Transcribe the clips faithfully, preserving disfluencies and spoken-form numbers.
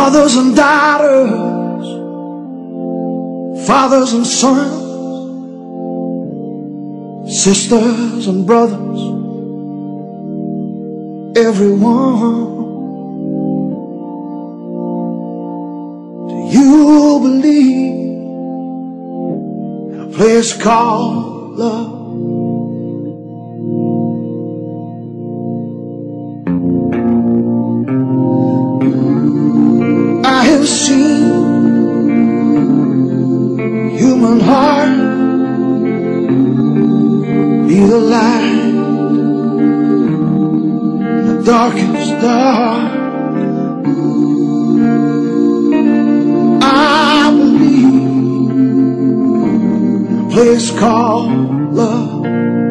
mothers and daughters, fathers and sons, sisters and brothers, everyone. Do you believe in a place called love? I have seen human heart be the light in the darkest dark. I believe in a place called love,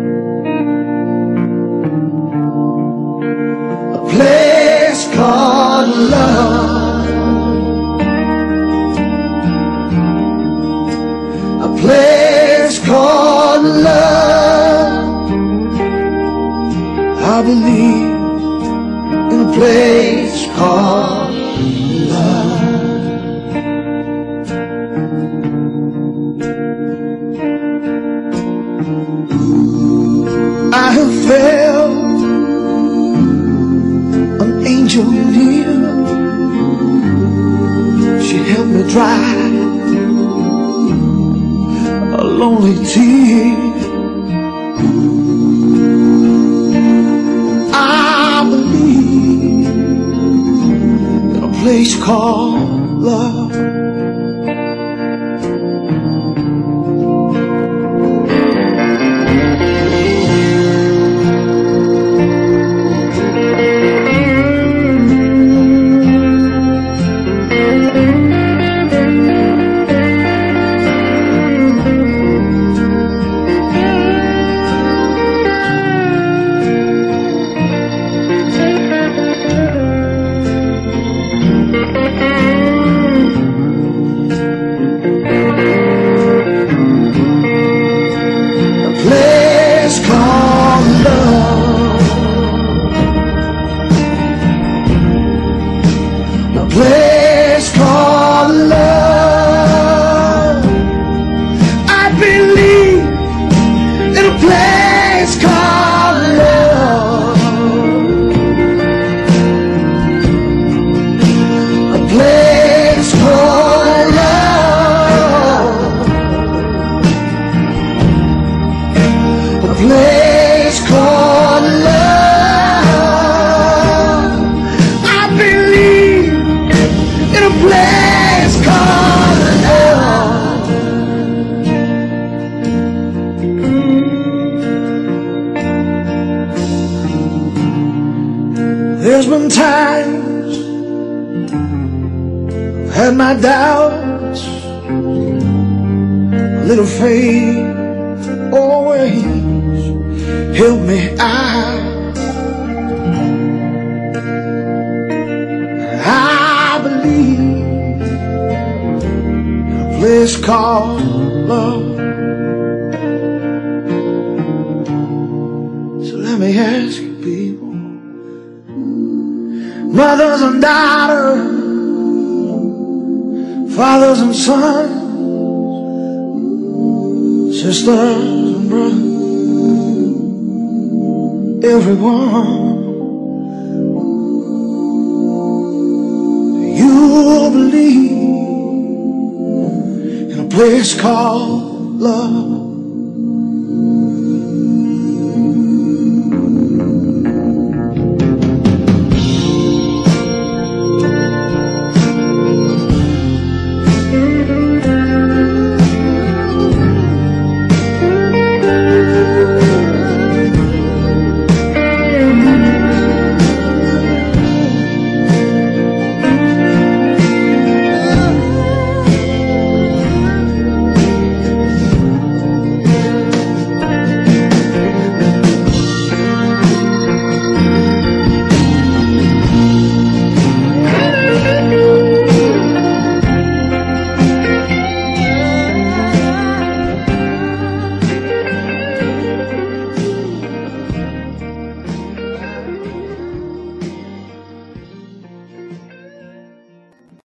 a place called love, a place called love. I believe in a place called love. I have felt an angel near. She helped me dry a lonely tear. I believe in a place called love. Place called love. I believe in a place called love, a place called love, a place called love. I believe in a place called love. There's been times I've had my doubts, a little faith always helped me out. I believe in a place called love. So let me ask you people, mothers and daughters, fathers and sons, sisters and brothers, everyone. You believe in a place called love.